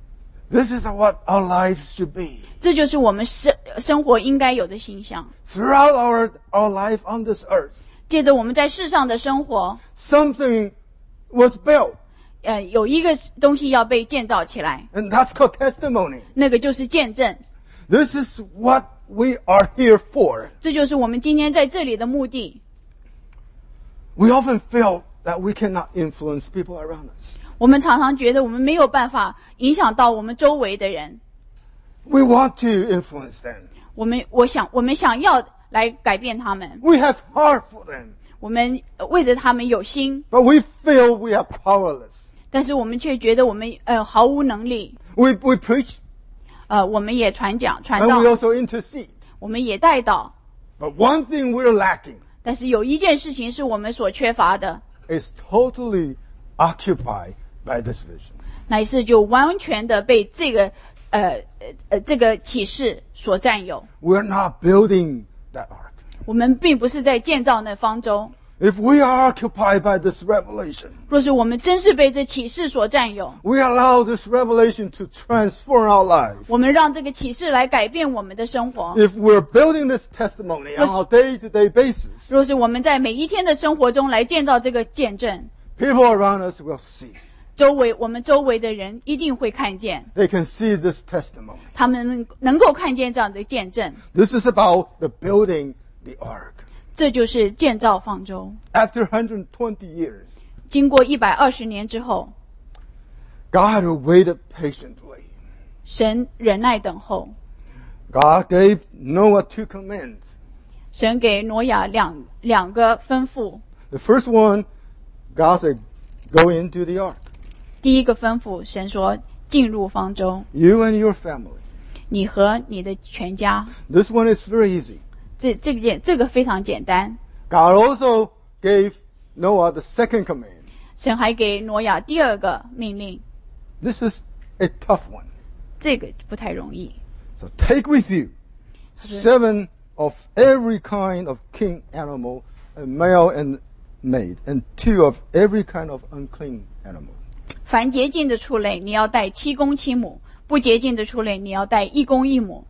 This is what our life should be. 这就是我们生生活应该有的形象。 Throughout our, our life on this earth, 借着我们在世上的生活， something was built, 呃，有一个东西要被建造起来， and that's called testimony. 那个就是见证。 This is what we are here for. 这就是我们今天在这里的目的。 We often feel that we cannot influence people around us. 我们常常觉得我们没有办法影响到我们周围的人。 We want to influence them. 我们我想我们想要来改变他们， We have heart for them. 我们为着他们有心， But we feel we are powerless. 但是我们却觉得我们呃毫无能力。 We, we preach 呃，我们也传讲传 and 道 we，also intercede. 我们也带导， But one thing we're lacking 但是有一件事情是我们所缺乏的， is totally occupied by this vision. 乃是就完全的被这个呃呃呃这个启示所占有。 We're not building that ark. 我们并不是在建造那方舟。 If we are occupied by this revelation, 若是我们真是被这启示所占有， we allow this revelation to transform our life. 我们让这个启示来改变我们的生活。 If we're building this testimony on a day-to-day basis, 若是我们在每一天的生活中来建造这个见证， people around us will see. 周围我们周围的人一定会看见， They can see this testimony. 他们能能够看见这样的见证。 This is about the building the ark. 这就是建造方舟。 After one hundred twenty years, 经过一百二十年之后， God waited patiently. 神忍耐等候， God gave Noah two commands. 神给挪亚两两个吩咐。 The first one, God said, go into the ark. 第一个吩咐，神说进入方舟， You and your family. 你和你的全家。 This one is very easy. 这这个这个非常简单。 God also gave Noah the second command. 神还给挪亚第二个命令， This is a tough one. 这个不太容易。 So take with you seven of every kind of king animal, a male and maid, and two of every kind of unclean animal. 凡洁净的畜类，你要带七公七母；不洁净的畜类，你要带一公一母。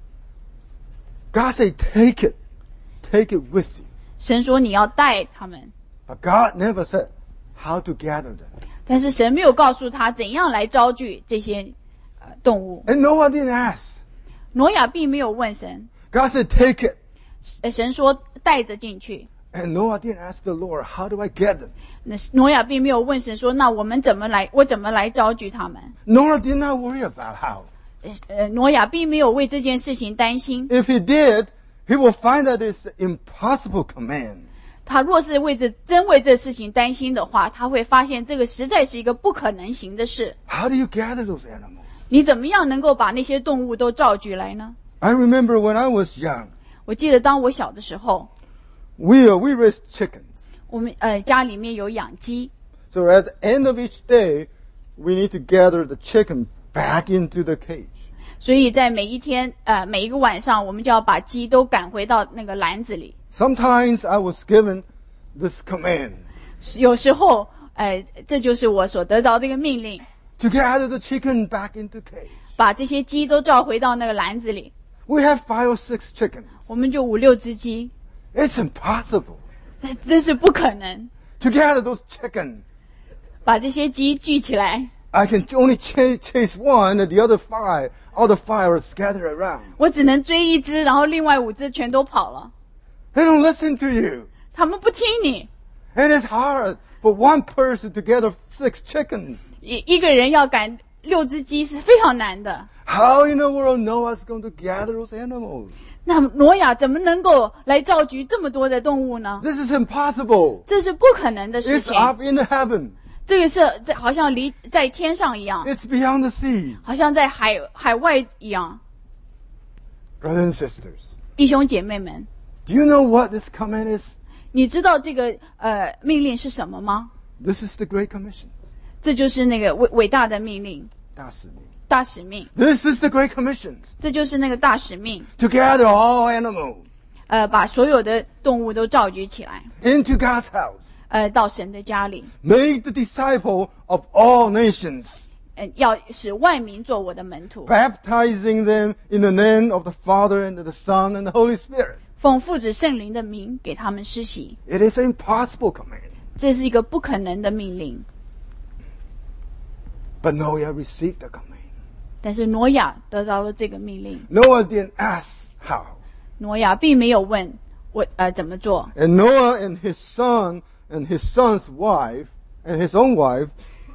God said, take it. Take it with you. 神说你要带他们， But God never said how to gather them. 但是神没有告诉他怎样来招聚这些呃动物。 And Noah didn't ask. 挪亚并没有问神， God said, take it. 呃神说带着进去。 And Noah didn't ask the Lord, how do I get them? 那挪亚并没有问神说，那我们怎么来？我怎么来招聚他们？ Noah did not worry about how. 呃呃，挪亚并没有为这件事情担心。 If he did, he will find that it's an impossible command. 他若是为这真为这事情担心的话，他会发现这个实在是一个不可能行的事。 How do you gather those animals? 你怎么样能够把那些动物都召集来呢？ I remember when I was young, 我记得当我小的时候， we, uh, we raised chickens. 我们呃家里面有养鸡， So at the end of each day, we need to gather the chicken back into the cage. 所以在每一天呃每一个晚上，我们就要把鸡都赶回到那个篮子里。 Sometimes I was given this command 有时候，呃，这就是我所得到的一个命令， to gather the chicken back into cage. 把这些鸡都召回到那个篮子里。 We have five or six chickens. 我们就五六只鸡， It's impossible 真是不可能 to gather those chickens. 把这些鸡聚起来。 I can only ch- chase one, and the other five, all the five are scattered around. 我只能追一只，然后另外五只全都跑了。 They don't listen to you. 他们不听你， And it's hard for one person to gather six chickens. 一一个人要赶六只鸡是非常难的。 How in the world Noah's going to gather those animals? 那挪亚怎么能够来召集这么多的动物呢？ This is impossible. 这是不可能的事 It's 情。 up in the heaven. 这个是这好像离在天上一样， It's beyond the sea. 好像在海海外一样。 Brothers and sisters, 弟兄姐妹们， do you know what this command is? 你知道这个呃命令是什么吗？ This is the Great Commission. 这就是那个伟伟大的命令， 大使命. 大使命。 This is the Great Commission. 这就是那个大使命， To gather all animals 呃，把所有的动物都召集起来， into God's house. 呃，到神的家里， Make the disciple of all nations. 呃，要使万民做我的门徒， baptizing them in the name of the Father and the Son and the Holy Spirit. 奉父子圣灵的名给他们施洗。 It is an impossible command. 这是一个不可能的命令。 But Noah received the command. 但是挪亚得到了这个命令， Noah didn't ask how. 挪亚并没有问我呃怎么做。 And Noah and his son and his son's wife and his own wife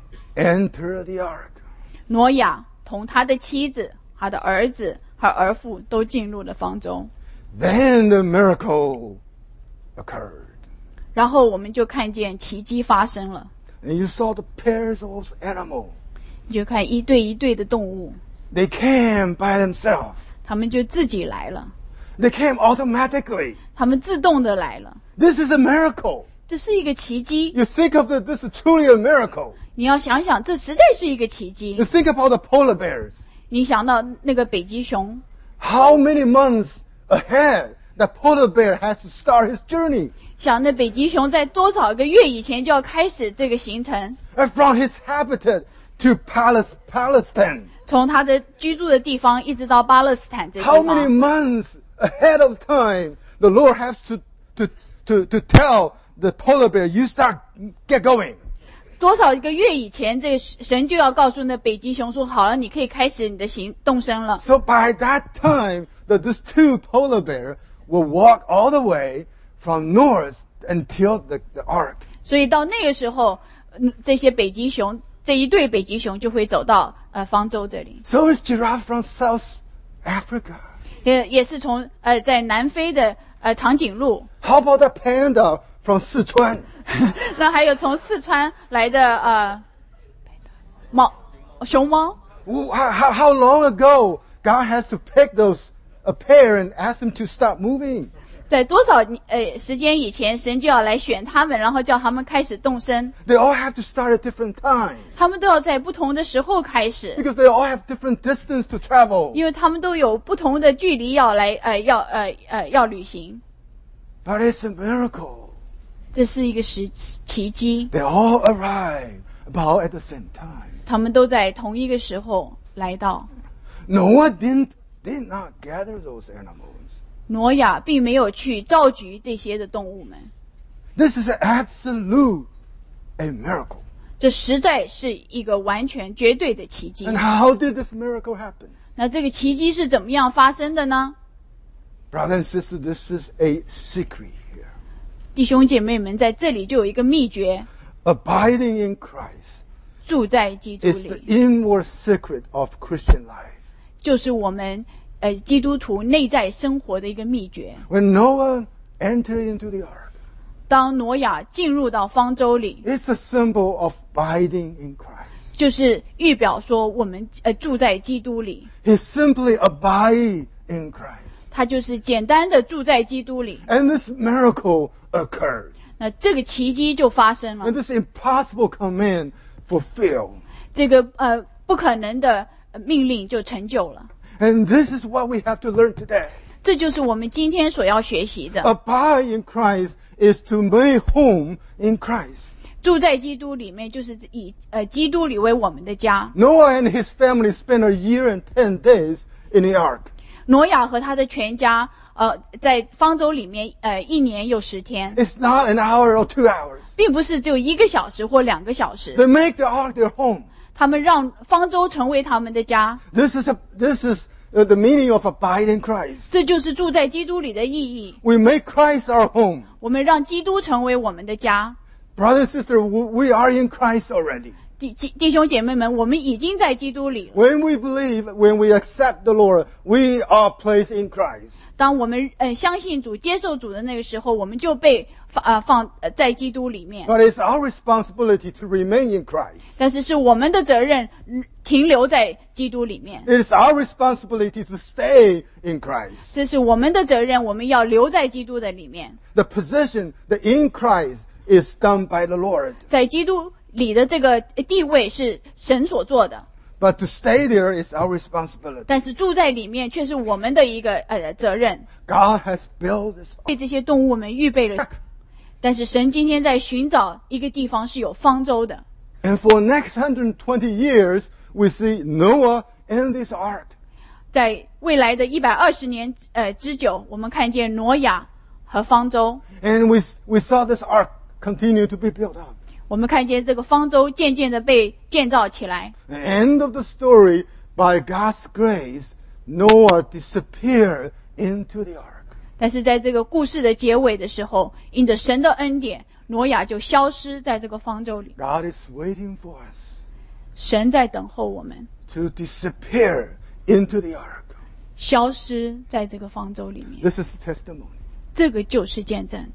entered the ark. 挪亚同他的妻子、他的儿子和儿妇都进入了方舟。 Then the miracle occurred. 然后我们就看见奇迹发生了， And you saw the pairs of animals. 你就看一对一对的动物， They came by themselves. 他们就自己来了， They came automatically. 他们自动的来了。 This is a miracle. 这是一个奇迹， You think of it, this is truly a miracle. 你要想想，这实在是一个奇迹 You。think about the polar bears. 你想到那个北极熊， How many months ahead that polar bear has to start his journey? 想那北极熊在多少个月以前就要开始这个行程， And from his habitat to Palis- Palestine. 从他的居住的地方一直到巴勒斯坦这个 How 地 many 方。 months ahead of time the Lord has to, to, to, to tell the polar bear, you start, get going. 多少个月以前，这个神就要告诉那北极熊说：“好了，你可以开始你的行动身了。 So by that time, that these two polar bears will walk all the way from north until the, the ark. ” 所以到那个时候，嗯这些北极熊这一对北极熊就会走到呃方舟这里， So is giraffe from South Africa. 也也是从呃在南非的呃长颈鹿， How about the panda from Sichuan? 那还有从四川来的呃猫熊猫。 How, how, how long ago God has to pick those a pair and ask them to start moving? 在多少呃时间以前，神就要来选他们，然后叫他们开始动身。 They all have to start at different times 他们都要在不同的时候开始， because they all have different distance to travel. 因为他们都有不同的距离要来呃要呃呃要旅行。 But it's a miracle. 这是一个奇奇迹， They all arrive about at the same time. 他们都在同一个时候来到。 Noah didn't did not gather those animals. 挪亚并没有去召集这些的动物们， This is an absolute a miracle. 这实在是一个完全绝对的奇迹 And。how did this miracle happen? 那这个奇迹是怎么样发生的呢？ Brothers and sisters, this is a secret here. 弟兄姐妹们，在这里就有一个秘诀， Abiding in Christ 住在基督 is the 里， inward secret of Christian life. 就是我们呃基督徒内在生活的一个秘诀。 When Noah entered into the ark, 当挪亚进入到方舟里， it's a symbol of abiding in Christ. 就是预表说我们呃住在基督里， He simply abide in Christ. 他就是简单的住在基督里。 And this miracle occurred. 那这个奇迹就发生了 And，this impossible command fulfilled. 这个呃不可能的呃命令就成就了。 And this is what we have to learn today. 这就是我们今天所要学习的。 Abide in Christ is to make home in Christ. 住在基督里面，就是以呃基督里为我们的家。 Noah and his family spent a year and ten days in the ark. 挪亚和他的全家，呃，在方舟里面，呃，一年有十天， It's not an hour or two hours. 并不是只有一个小时或两个小时。 They make the ark their home. 他们让方舟成为他们的家， This is a, this is uh, the meaning of abide in Christ. 这就是住在基督里的意义。 We make Christ our home. 我们让基督成为我们的家。 Brother and sister, we are in Christ already. 弟弟弟兄姐妹们，我们已经在基督里了。 When we believe, when we accept the Lord, we are placed in Christ. 当我们呃相信主、接受主的那个时候，我们就被放呃放呃在基督里面。 But it's our responsibility to remain in Christ. 但是是我们的责任嗯停留在基督里面， It is our responsibility to stay in Christ. 这是我们的责任，我们要留在基督的里面。 The position, the in Christ, is done by the Lord. 在基督里的这个地位是神所做的， But to stay there is our responsibility. 但是住在里面却是我们的一个呃责任。 God has built this. 为这些动物们预备了，但是神今天在寻找一个地方是有方舟的。 And for the next one hundred twenty years, we see Noah and this ark. 在未来的一百二十年呃之久，我们看见挪亚和方舟， And we, we saw this ark continue to be built up. 我们看见这个方舟渐渐的被建造起来。 The end of the story, by God's grace, Noah disappeared into the ark. 但是在这个故事的结尾的时候，因着神的恩典，挪亚就消失在这个方舟里。 God is waiting for us 神在等候我们 to disappear into the ark. 消失在这个方舟里面。 This is the testimony. 这个就是见证。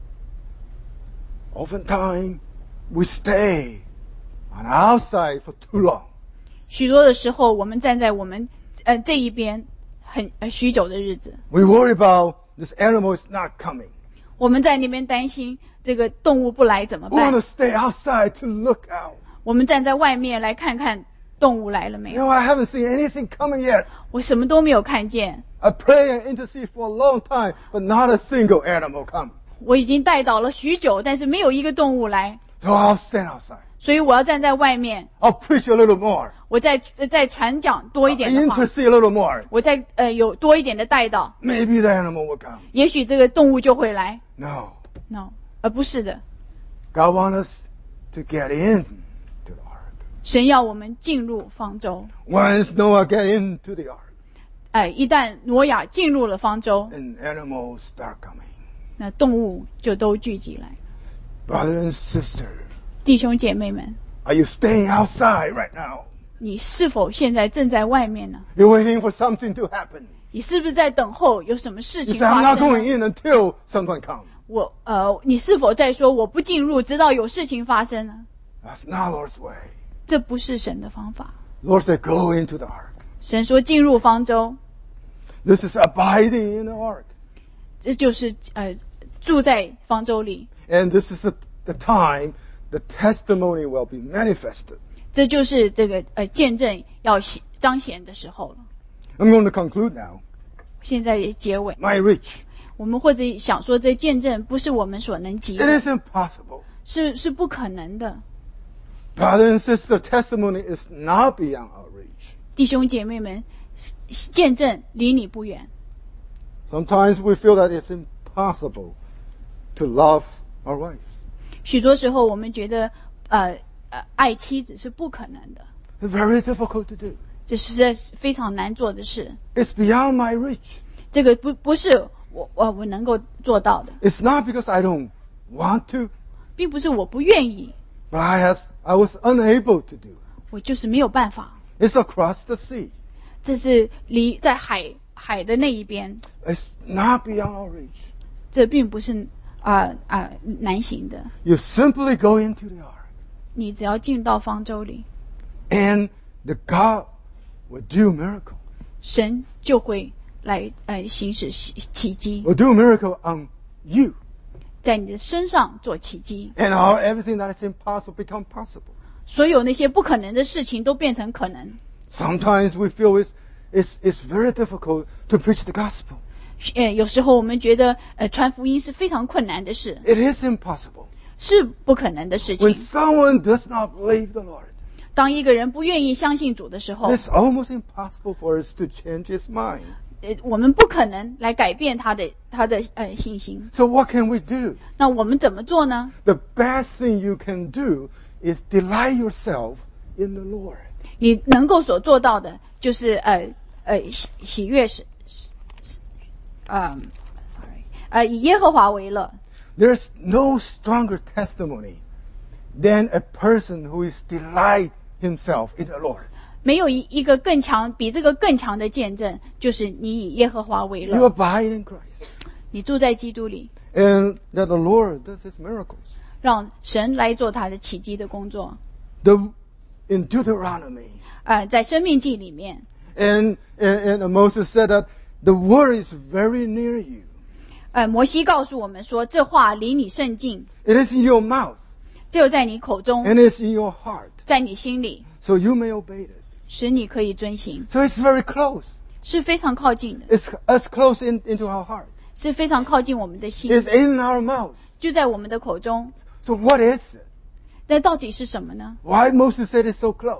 Oftentimes, we stay on our side for too long. 许多的时候，我们站在我们呃这一边很呃许久的日子， We worry about this animal is not coming. 我们在那边担心这个动物不来怎么 We want 办？ to stay outside to look out. 我们站在外面来看看动物来了没 You 有？ know, I haven't seen anything coming yet. 我什么都没有看见， I pray and intercede for a long time, but not a single animal come. 我已经带导了许久，但是没有一个动物来， So I'll stand outside. 所以我要站在外面， I'll preach a little more. 我再呃再传讲多一 I'll 点的话， intercede a little more. 我再呃有多一点的带导， Maybe the animal will come. 也许这个动物就会来。 No. No， 而不是的， God wants us to get into the ark. 神要我们进入方舟。 Once Noah get into the ark, 哎，一旦挪亚进入了方舟， and animals start coming. 那动物就都聚集来。 Brother and sister, 弟兄姐妹们， are you staying outside right now? 你是否现在正在外面呢？ You're waiting for something to happen. 你是不是在等候有什么事 You 情 say, I'm 发 not 生 going 呢？ in until someone comes. 我呃，你是否在说我不进入，直到有事情发生呢？ That's not Lord's way. 这不是神的方法。 Lord said, go into the ark. 神说进入方舟， This is abiding in the ark. 这就是呃住在方舟里， And this is the, the time the testimony will be manifested. 这就是这个呃见证要显彰显的时候了。 I'm going to conclude now. 现在结尾， My rich. 我们或者想说，这见证不是我们所能及 It 的， is impossible. 是是不可能的。 Brother and sister, testimony is not beyond our reach. 弟兄姐妹们，见证离你不远。 Sometimes we feel that it's impossible to love our wives. 许多时候，我们觉得，呃呃，爱妻子是不可能的， It's very difficult to do. 这是非常难做的事。 It's beyond my reach. 这个不不是我我我能够做到的， It's not because I don't want to, 并不是我不愿意， but I, has, I was unable to do. 我就是没有办法。 It's across the sea. 这是离在海海的那一边， It's not beyond our reach. 这并不是啊啊、呃呃、难行的。 You simply go into the ark, 你只要进到方舟里， and the God will do miracle. 神就会来呃行使奇奇迹， Will do miracle on you, 在你的身上做奇迹， and all everything that is impossible become possible. 所有那些不可能的事情都变成可能。 Sometimes we feel it's, it's, it's very difficult to preach the gospel. 呃，有时候我们觉得呃传福音是非常困难的事， It is impossible. 是不可能的事 When 情。 someone does not believe the Lord, 当一个人不愿意相信主的时候， it's almost impossible for us to change his mind. 呃，我们不可能来改变他的他的呃信心。 So what can we do? 那我们怎么做呢？ The best thing you can do is delight yourself in the Lord. 你能够所做到的，就是呃呃喜喜悦是，嗯、sorry，呃以耶和华为乐。 There's no stronger testimony than a person who is delight himself in the Lord. 没有一一个更强比这个更强的见证，就是你以耶和华为 You 乐， abide in Christ, 你住在基督里， and that the Lord does his miracles. 让神来做他的奇迹的工作。 The, in Deuteronomy, 呃，在生命记里面， and, and, and Moses said that the word is very near you. 呃，摩西告诉我们说，这话离你甚近， It is in your mouth, 只有在你口中， and it's in your heart, 在你心里， so you may obey it. 使你可以遵行， So it's very close. 是非常靠近的， It's as close in, into our heart. 是非常靠近我们的心， It's in our mouth. 就在我们的口中。 So what is it? 那到底是什么呢？ Why Moses said it's so close?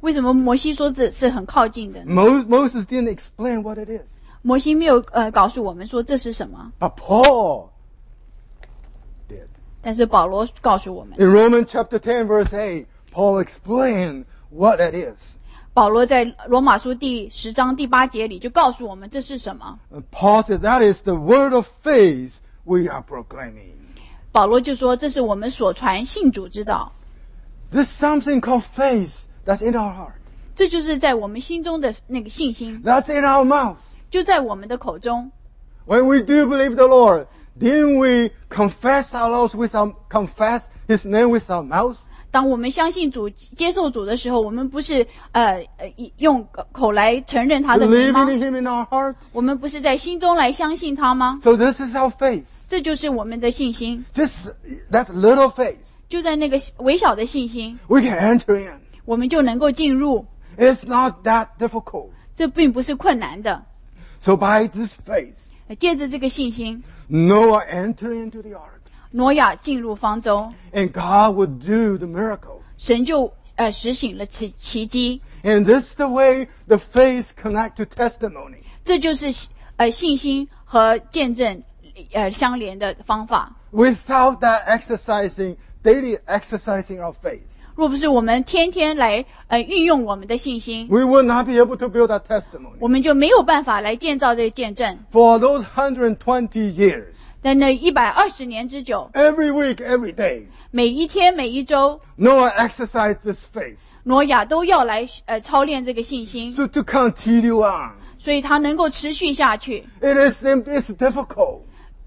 为什么摩西说这是很靠近的呢？ Mo- Moses didn't explain what it is. 摩西没有呃告诉我们说这是什么， But Paul did. 但是保罗告诉我们， In Romans chapter ten, verse eight, Paul explained what it is. 保罗在罗马书第十章第八节里就告诉我们这是什么。 And Paul said that is the word of faith we are proclaiming. 保罗就说这是我们所传信主之道， There's something called faith that's in our heart. 这就是在我们心中的那个信心， That's in our mouth. 就在我们的口中。 When we do believe the Lord, didn't we confess our Lord with our, confess His name with our mouth? 当我们相信主、接受主的时候，我们不是呃呃以用口来承认他的名吗？ Believing in Him in our heart? 我们不是在心中来相信他吗？ So this is our faith. 这就是我们的信心， Just, that's little faith. 就在那个微小的信心， We can enter in. 我们就能够进入。 It's not that difficult. 这并不是困难的。 So by this faith, 借着这个信心， Noah entered into the ark. 挪亚进入方舟， And God would do the miracle. 神就呃实行了奇奇迹。 And this is the way the faith connect to testimony. 这就是呃信心和见证呃相连的方法。 Without that exercising, daily exercising our faith, 若不是我们天天来呃运用我们的信心， we will not be able to build that testimony. 我们就没有办法来建造这个见证。 For those one hundred twenty years, 在那一百二十年之久， every week, every day, 每一天每一周， Noah exercised this faith. 挪亚都要来呃操练这个信心， So to continue on. 所以他能够持续下去， It is, it's difficult.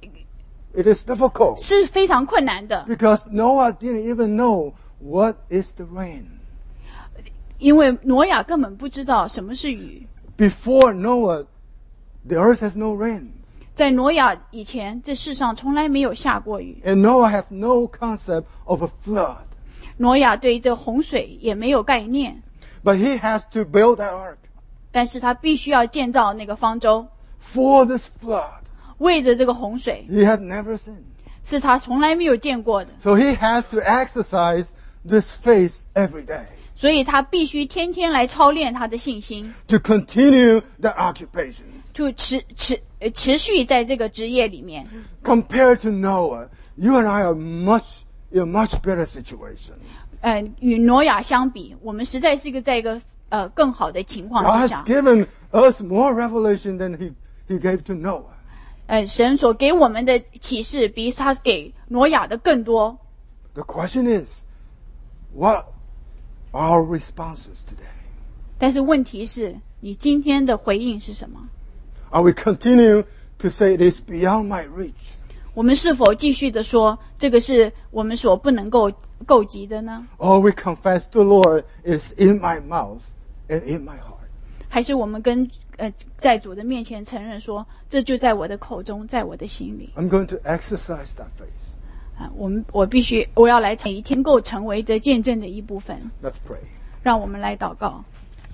It is difficult. 是非常困难的。 Because Noah didn't even know what is the rain. 因为挪亚根本不知道什么是雨。 Before Noah, the earth has no rain. 在挪亚以前，这世上从来没有下过雨。 And Noah has no concept of a flood. 挪亚对这洪水也没有概念， But he has to build that ark 但是他必须要建造那个方舟， for this flood 为着这个洪水， he had never seen. 是他从来没有见过的。 So he has to exercise this faith every day 所以他必须天天来操练他的信心， to continue the occupations. 就持持呃持续在这个职业里面。 Compared to Noah, you and I are much in a much better situation. 呃，与挪亚相比，我们实在是一个在一个呃更好的情况 God 之 has 下。 given us more revelation than he, he gave to Noah. 呃，神所给我们的启示比他给挪亚的更多。 The question is, what are our responses today? 但是问题是你今天的回应是什么？ Are we continuing to say it is beyond my reach? 我们是否继续的说这个是我们所不能够够及的呢？ Or we confess to the Lord, it's in my mouth and in my heart? 还是我们跟呃在主的面前承认说，这就在我的口中，在我的心里 I'm going to exercise that faith. 啊？我们我必须我要来每一天够成为这见证的一部分。 Let's pray. 让我们来祷告。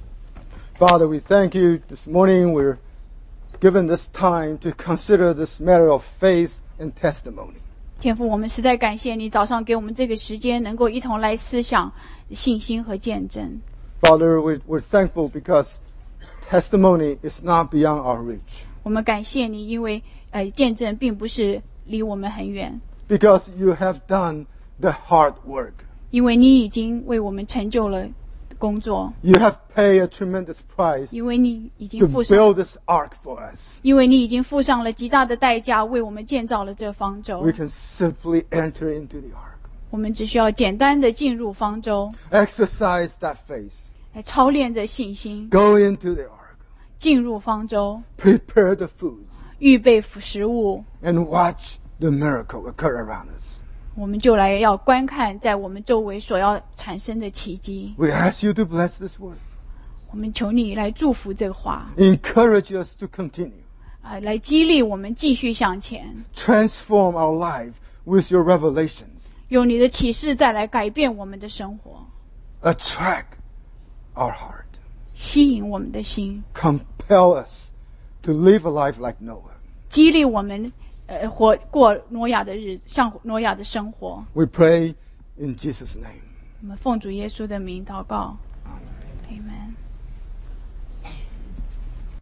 Father, we thank you this morning. We're given this time to consider this matter of faith and testimony. 天父，我们实在感谢你早上给我们这个时间，能够一同来思想信心和见证。 Father, we're, we're thankful because testimony is not beyond our reach. 我们感谢你，因为呃见证并不是离我们很远， Because you have done the hard work. 因为你已经为我们成就了工作， You have paid a tremendous price 因为你已经 to 付上， build this ark for us. 因为你已经付上了极大的代价，为我们建造了这方舟 We。can simply enter into the ark. 我们只需要简单的进入方舟， Exercise that faith. 来操练着信心， Go into the ark. 进入方舟， Prepare the foods. 预备食物， And watch the miracle occur around us. 我们就来要观看在我们周围所要产生的奇迹。 We ask you to bless this word. 我们求你来祝福这个话， Encourage us to continue. 啊、来激励我们继续向前， Transform our life with your revelations. 用你的启示再来改变我们的生活， Attract our heart. 吸引我们的心， Compel us to live a life like Noah. 激励我们呃活过挪亚的日，像挪亚的生活。 We pray in Jesus' name. 我们奉主耶稣的名祷告。